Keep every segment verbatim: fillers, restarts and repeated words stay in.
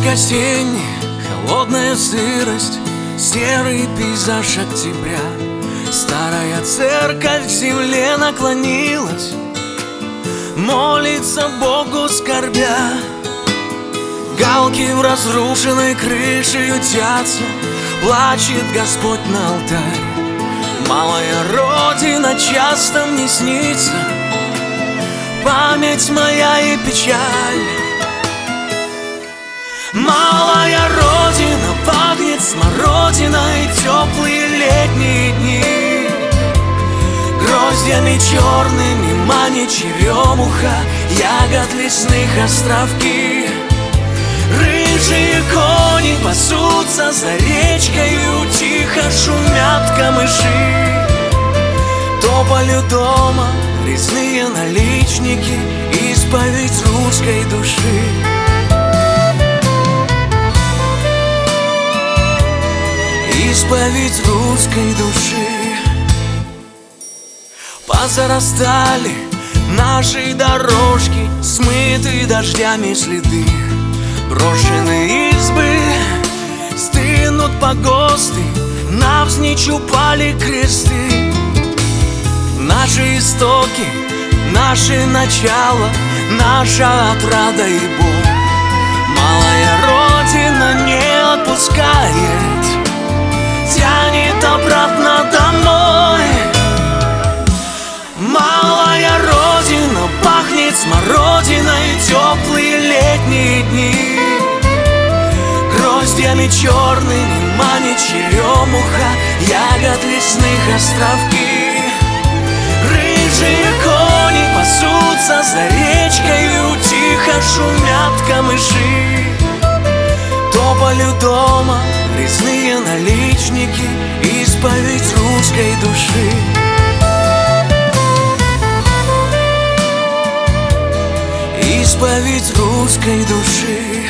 Снег осенний, холодная сырость, серый пейзаж октября. Старая церковь к земле наклонилась, молится Богу скорбя. Галки в разрушенной крыше ютятся, плачет Господь на алтарь. Малая родина часто мне снится, память моя и печаль. Малая родина пахнет смородиной, теплые летние дни. Гроздьями черными манит черемуха, ягод лесных островки. Рыжие кони пасутся за речкою, тихо шумят камыши. Тополю дома резные наличники, исповедь русской души. Исповедь русской души. Позарастали наши дорожки, смыты дождями следы. Брошенные избы, стынут погосты, навзничь упали кресты. Наши истоки, наши начала, наша отрада и боль. Малая родина не отпускает, тянет обратно домой. Малая родина пахнет смородиной, теплые летние дни. Гроздьями черными манит черемуха, ягод лесных островки. Рыжие кони пасутся за речкою, тихо шумят камыши. Тополю дома резные наличники, исповедь русской души. Исповедь русской души.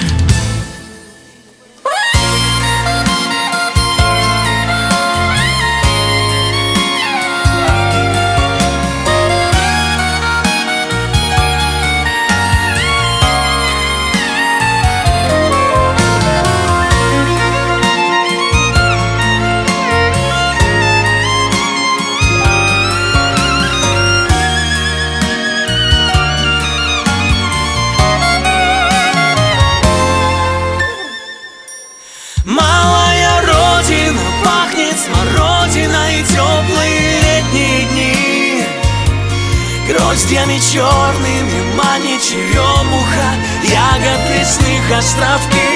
Малая родина пахнет смородиной, теплые летние дни. Гроздьями черными манит черемуха, ягод лесных островки.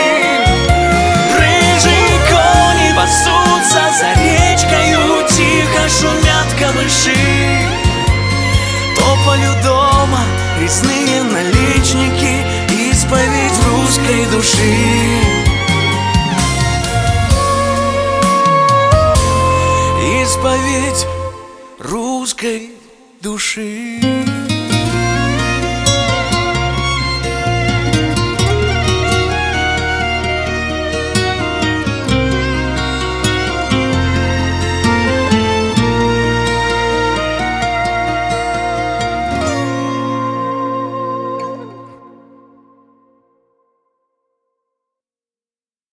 Рыжие кони пасутся за речкою, тихо шумят камыши. Тополю дома резные наличники, исповедь русской души. Исповедь русской души.